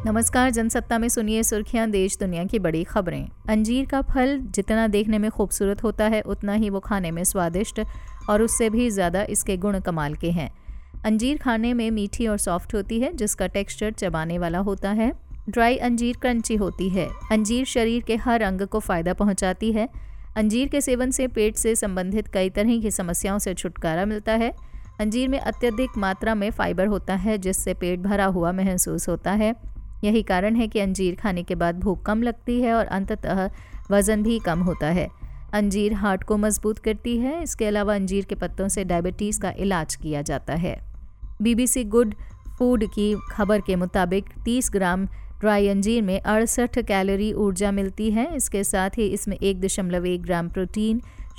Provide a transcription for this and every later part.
नमस्कार, जनसत्ता में सुनिए सुर्खियां, देश दुनिया की बड़ी खबरें। अंजीर का फल जितना देखने में खूबसूरत होता है उतना ही वो खाने में स्वादिष्ट और उससे भी ज़्यादा इसके गुण कमाल के हैं। अंजीर खाने में मीठी और सॉफ्ट होती है, जिसका टेक्सचर चबाने वाला होता है। ड्राई अंजीर क्रंची होती है। अंजीर शरीर के हर अंग को फ़ायदा पहुंचाती है। अंजीर के सेवन से पेट से संबंधित कई तरह की समस्याओं से छुटकारा मिलता है। अंजीर में अत्यधिक मात्रा में फाइबर होता है, जिससे पेट भरा हुआ महसूस होता है। यही कारण है कि अंजीर खाने के बाद भूख कम लगती है और अंततः वज़न भी कम होता है। अंजीर हार्ट को मजबूत करती है। इसके अलावा अंजीर के पत्तों से डायबिटीज़ का इलाज किया जाता है। BBC गुड फूड की खबर के मुताबिक 30 ग्राम ड्राई अंजीर में 68 कैलोरी ऊर्जा मिलती है। इसके साथ ही इसमें 1.1 gram protein,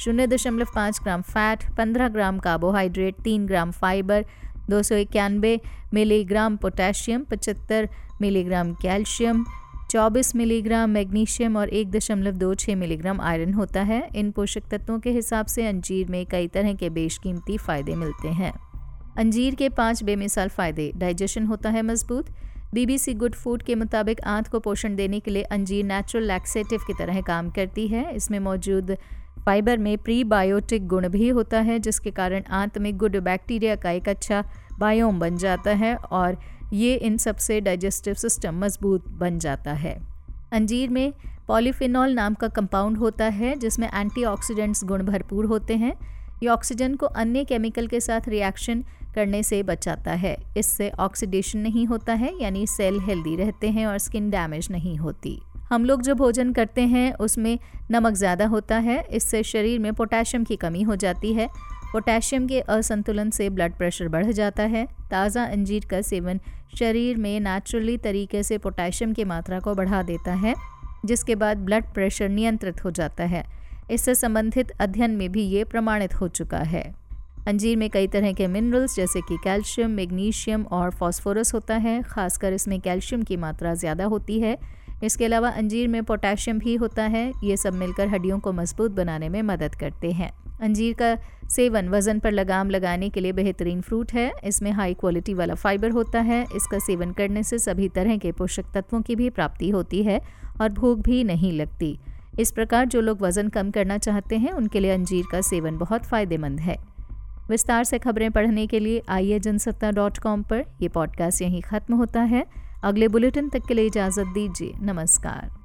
0.5 gram fat, 15 gram carbohydrate, 3 gram fibre, 291 milligram potassium, 75 milligram calcium, 24 milligram magnesium और 1.26 मिलीग्राम आयरन होता है। इन पोषक तत्वों के हिसाब से अंजीर में कई तरह के बेशकीमती फ़ायदे मिलते हैं। अंजीर के 5 बेमिसाल फ़ायदे। डाइजेशन होता है मजबूत। BBC गुड फूड के मुताबिक आंत को पोषण देने के लिए अंजीर नेचुरल लैक्सेटिव की तरह काम करती है। इसमें मौजूद फाइबर में प्रीबायोटिक गुण भी होता है, जिसके कारण आंत में गुड बैक्टीरिया का एक अच्छा बायोम बन जाता है और ये इन सबसे डाइजेस्टिव सिस्टम मजबूत बन जाता है। अंजीर में पॉलीफिनॉल नाम का कंपाउंड होता है, जिसमें एंटीऑक्सीडेंट्स गुण भरपूर होते हैं। ये ऑक्सीजन को अन्य केमिकल के साथ रिएक्शन करने से बचाता है। इससे ऑक्सीडेशन नहीं होता है, यानी सेल हेल्दी रहते हैं और स्किन डैमेज नहीं होती। हम लोग जो भोजन करते हैं उसमें नमक ज़्यादा होता है। इससे शरीर में पोटेशियम की कमी हो जाती है। पोटेशियम के असंतुलन से ब्लड प्रेशर बढ़ जाता है। ताज़ा अंजीर का सेवन शरीर में नेचुरली तरीके से पोटेशियम की मात्रा को बढ़ा देता है, जिसके बाद ब्लड प्रेशर नियंत्रित हो जाता है। इससे संबंधित अध्ययन में भी ये प्रमाणित हो चुका है। अंजीर में कई तरह के मिनरल्स जैसे कि कैल्शियम, मैग्नीशियम और फास्फोरस होता है। खासकर इसमें कैल्शियम की मात्रा ज़्यादा होती है। इसके अलावा अंजीर में पोटेशियम भी होता है। ये सब मिलकर हड्डियों को मजबूत बनाने में मदद करते हैं। अंजीर का सेवन वज़न पर लगाम लगाने के लिए बेहतरीन फ्रूट है। इसमें हाई क्वालिटी वाला फाइबर होता है। इसका सेवन करने से सभी तरह के पोषक तत्वों की भी प्राप्ति होती है और भूख भी नहीं लगती। इस प्रकार जो लोग वज़न कम करना चाहते हैं उनके लिए अंजीर का सेवन बहुत फ़ायदेमंद है। विस्तार से खबरें पढ़ने के लिए आइए जनसत्ता.com पर। यह पॉडकास्ट यहीं ख़त्म होता है। अगले बुलेटिन तक के लिए इजाज़त दीजिए। नमस्कार।